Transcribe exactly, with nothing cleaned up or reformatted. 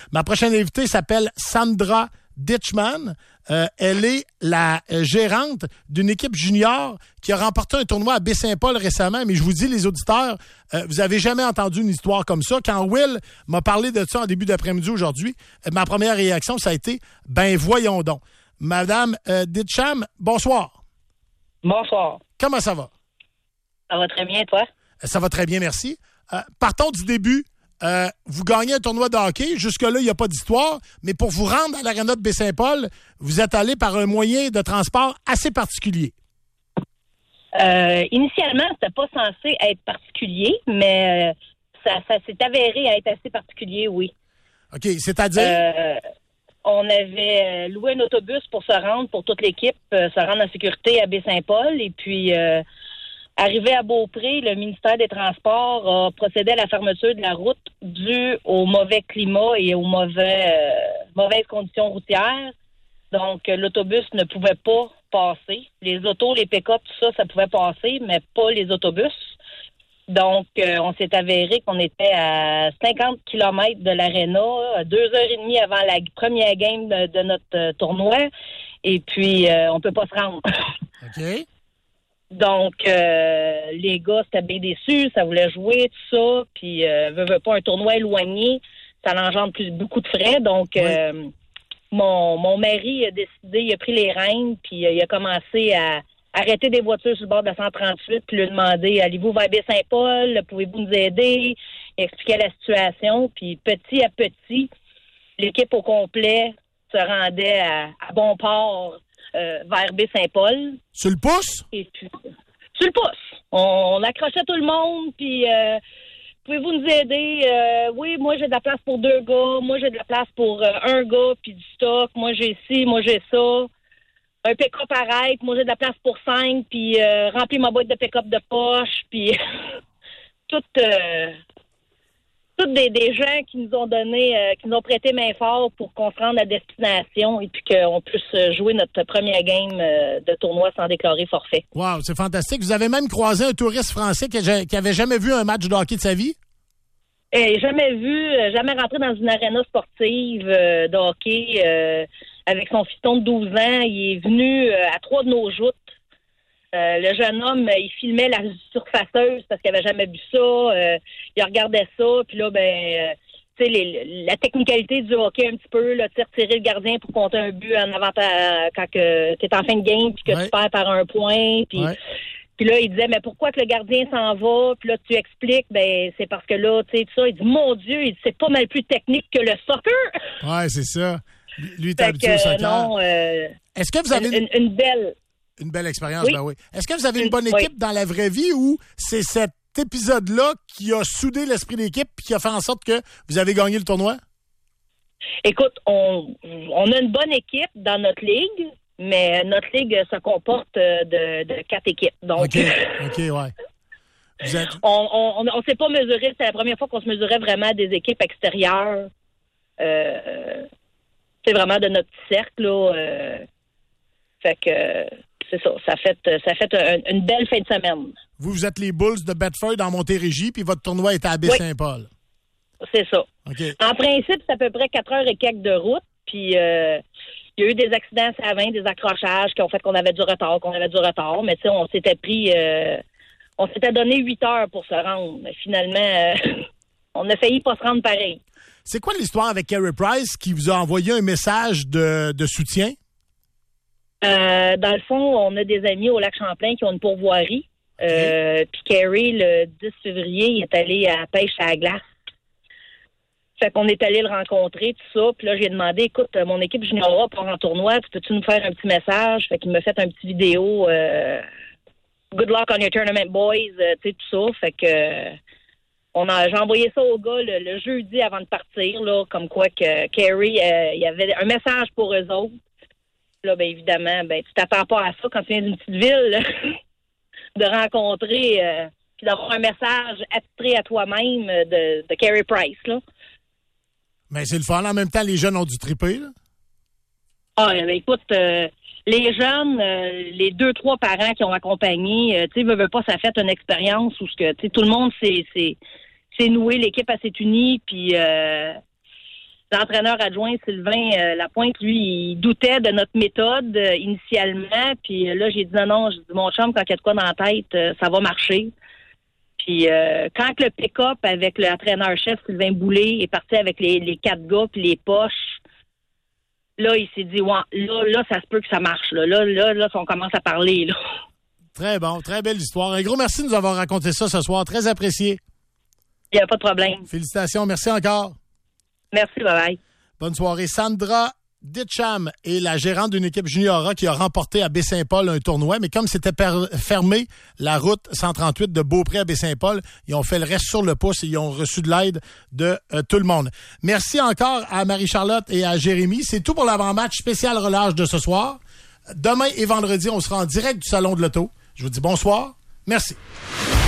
Ma prochaine invitée s'appelle Sandra Ditchman. Euh, elle est la euh, gérante d'une équipe junior qui a remporté un tournoi à Baie-Saint-Paul récemment. Mais je vous dis, les auditeurs, euh, vous avez jamais entendu une histoire comme ça. Quand Will m'a parlé de ça en début d'après-midi aujourd'hui, euh, ma première réaction, ça a été « Ben voyons donc ». Madame euh, Ditcham, bonsoir. Bonsoir. Comment ça va? Ça va très bien, toi? Ça va très bien, merci. Euh, partons du début. Euh, vous gagnez un tournoi de hockey. Jusque-là, il n'y a pas d'histoire. Mais pour vous rendre à l'aréna de Baie-Saint-Paul, vous êtes allé par un moyen de transport assez particulier. Euh, initialement, c'était pas censé être particulier, mais euh, ça, ça s'est avéré à être assez particulier, oui. OK, c'est-à-dire? Euh, on avait loué un autobus pour se rendre, pour toute l'équipe, euh, se rendre en sécurité à Baie-Saint-Paul. Et puis, euh, arrivé à Beaupré, le ministère des Transports a procédé à la fermeture de la route due au mauvais climat et aux mauvais, euh, mauvaises conditions routières. Donc, euh, l'autobus ne pouvait pas passer. Les autos, les pick-up, tout ça, ça pouvait passer, mais pas les autobus. Donc, euh, on s'est avéré qu'on était à cinquante kilomètres de l'aréna, deux heures et demie avant la première game de, de notre euh, tournoi. Et puis, euh, on peut pas se rendre. OK. Donc, euh, les gars, c'était bien déçus, ça voulait jouer, tout ça, puis euh, veut, veut pas un tournoi éloigné, ça engendre plus beaucoup de frais. Donc, oui. euh, mon, mon mari a décidé, il a pris les rênes, puis euh, il a commencé à arrêter des voitures sur le bord de la cent trente-huit, puis lui demander, allez-vous vers Baie-Saint-Paul, pouvez-vous nous aider? Il expliquait la situation, puis petit à petit, l'équipe au complet se rendait à, à bon port, Euh, vers Baie-Saint-Paul. Sur le pouce? Et puis, sur le pouce. On, on accrochait tout le monde, puis euh, pouvez-vous nous aider? Euh, oui, moi, j'ai de la place pour deux gars. Moi, j'ai de la place pour euh, un gars, puis du stock. Moi, j'ai ci, moi, j'ai ça. Un pick-up arrête. Moi, j'ai de la place pour cinq, puis euh, remplis ma boîte de pick-up de poche, puis tout... Euh, Toutes des, des gens qui nous ont donné, euh, qui nous ont prêté main fort pour qu'on se rende à destination et puis qu'on puisse jouer notre première game euh, de tournoi sans déclarer forfait. Wow, c'est fantastique. Vous avez même croisé un touriste français qui, qui avait jamais vu un match de hockey de sa vie? Et jamais vu, jamais rentré dans une aréna sportive euh, de hockey euh, avec son fiston de douze ans. Il est venu euh, à trois de nos joutes. Euh, le jeune homme, il filmait la surfaceuse parce qu'il n'avait jamais vu ça. Euh, il regardait ça, puis là, ben, euh, tu sais, les, la technicalité du hockey un petit peu, là, tu sais, retirer le gardien pour compter un but en avant quand tu es en fin de game, puis que ouais. tu perds par un point, puis... Ouais. Puis là, il disait, mais pourquoi que le gardien s'en va? Puis là, tu expliques, ben c'est parce que là, tu sais, tout ça. Il dit, mon Dieu, il dit, c'est pas mal plus technique que le soccer. Ouais, c'est ça. Lui, il est habitué au soccer. Non, euh, Est-ce que vous avez une, une, une belle... Une belle expérience, oui. ben oui. Est-ce que vous avez une bonne équipe oui. dans la vraie vie ou c'est cet épisode-là qui a soudé l'esprit d'équipe et qui a fait en sorte que vous avez gagné le tournoi? Écoute, on, on a une bonne équipe dans notre ligue. Mais notre ligue se comporte de, de quatre équipes. Donc, OK, OK, ouais. Vous êtes... On ne s'est pas mesuré. C'est la première fois qu'on se mesurait vraiment des équipes extérieures. Euh, c'est vraiment de notre cercle, là. Euh, fait que, c'est ça. Ça fait, ça fait un, une belle fin de semaine. Vous, vous êtes les Bulls de Bedford en Montérégie, puis votre tournoi est à Baie-Saint-Paul. Oui, c'est ça. Okay. En principe, c'est à peu près quatre heures et quelques de route, puis... Euh, il y a eu des accidents à vingt, des accrochages qui ont fait qu'on avait du retard, qu'on avait du retard. Mais tu sais, on s'était pris... Euh, on s'était donné huit heures pour se rendre. Mais finalement, euh, on a failli pas se rendre pareil. C'est quoi l'histoire avec Carey Price qui vous a envoyé un message de, de soutien? Euh, dans le fond, on a des amis au lac Champlain qui ont une pourvoirie. Okay. Euh, puis Carey, le dix février, il est allé à la pêche à la glace. Fait qu'on est allé le rencontrer, tout ça. Puis là, j'ai demandé, écoute, mon équipe junior part en tournoi, peux-tu nous faire un petit message? Fait qu'il m'a fait un petit vidéo. Euh, Good luck on your tournament, boys. Euh, tu sais, tout ça. Fait que euh, on a, j'ai envoyé ça au gars le, le jeudi avant de partir, là, comme quoi que Carey, euh, il y avait un message pour eux autres. Là, bien évidemment, ben tu t'attends pas à ça quand tu viens d'une petite ville, là, de rencontrer euh, puis d'avoir un message attitré à toi-même de, de Carey Price, là. Mais c'est le fun. En même temps, les jeunes ont dû triper, là. Ah, ben, écoute, euh, les jeunes, euh, les deux, trois parents qui ont accompagné, euh, tu sais, veut, veut pas, ça fait une expérience où ce que, tu sais, tout le monde s'est, s'est, s'est noué, l'équipe a s'est unie, puis euh, l'entraîneur adjoint Sylvain euh, Lapointe, lui, il doutait de notre méthode euh, initialement. Puis euh, là, j'ai dit non, non, j'ai dit mon chum, quand il y a de quoi dans la tête, euh, ça va marcher. Puis euh, quand le pick-up avec l'entraîneur-chef Sylvain Boulay est parti avec les, les quatre gars puis les poches, là, il s'est dit ouais, là, là, ça se peut que ça marche. Là, là, là, là on commence à parler. Là. Très bon, très belle histoire. Un gros merci de nous avoir raconté ça ce soir. Très apprécié. Il n'y a pas de problème. Félicitations. Merci encore. Merci, bye-bye. Bonne soirée. Sandra Ditcham est la gérante d'une équipe juniora qui a remporté à Baie-Saint-Paul un tournoi, mais comme c'était per- fermé, la route cent trente-huit de Beaupré à Baie-Saint-Paul, ils ont fait le reste sur le pouce et ils ont reçu de l'aide de euh, tout le monde. Merci encore à Marie-Charlotte et à Jérémy. C'est tout pour l'avant-match spécial relâche de ce soir. Demain et vendredi, on sera en direct du Salon de l'Auto. Je vous dis bonsoir. Merci.